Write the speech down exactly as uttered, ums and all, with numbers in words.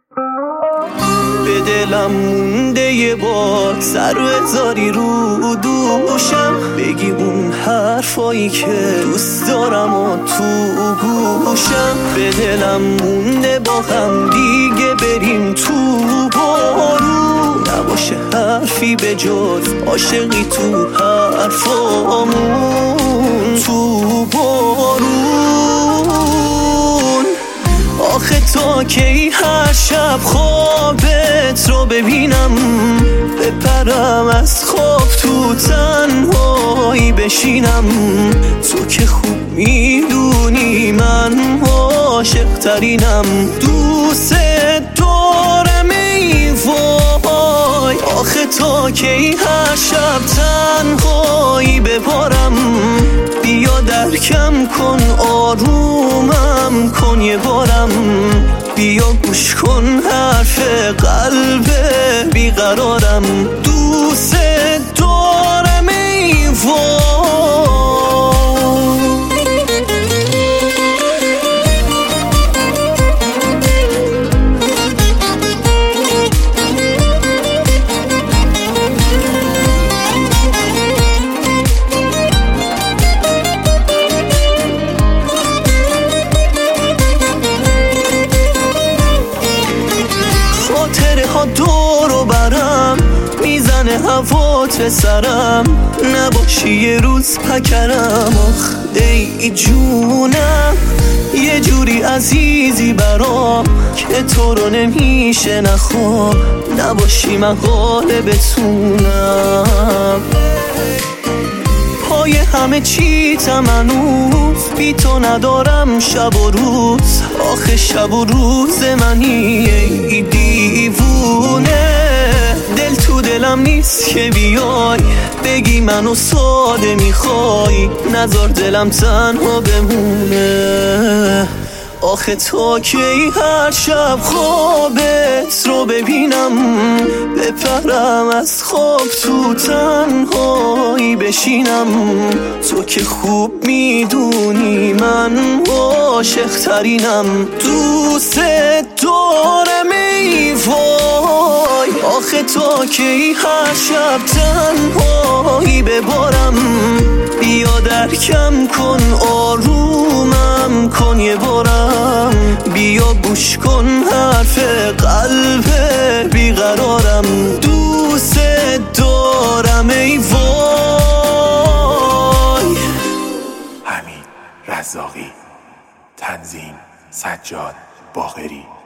به دلم مونده یه بار سر و هزاری رو دوشم، بگی اون حرفایی که دوست دارم و تو گوشم. به دلم مونده با هم دیگه بریم تو بارون، نباشه حرفی به جز عاشقی تو حرفامون. تو بارون آخه تا کی هر شب خوابت رو ببینم، بپرم از خواب تو تنهایی بشینم. تو که خوب میدونی من عاشق ترینم، دوست دارم ای وای. آخه تا کی هر شب تنهایی ببارم، بیا درکم کن آرومم کن یه بارم، بیا گوش کن حرف قلب بیقرارم. دوست دارم ای وای. دورو برم میزنه هوات به سرم، نباشی یه روز پکرم. آخ ای جونم یه جوری عزیزی برام که تو رو نمیشه نخوام، نباشی من غالبتونم. پای همه چی تمنوز بی تو ندارم شب و روز، آخه شب و روز منی ای دیوونه. دل تو دلم نیست که بیای بگی منو ساده میخوای، نذار دلم تنها بمونه. آخه تا کی هر شب خوابت رو ببینم، بپرم از خواب تو تنهایی بشینم. تو که خوب میدونی من عاشق ترینم، دوست دارم ای وای. آخه تا کی هر شب تنهایی ببارم، بیا درکم کن آرومم کن یه بارم، بیا گوش کن حرف قلب بیقرارم. دوست دارم ای وای. حمید رزاقی، تنظیم سجاد باقری.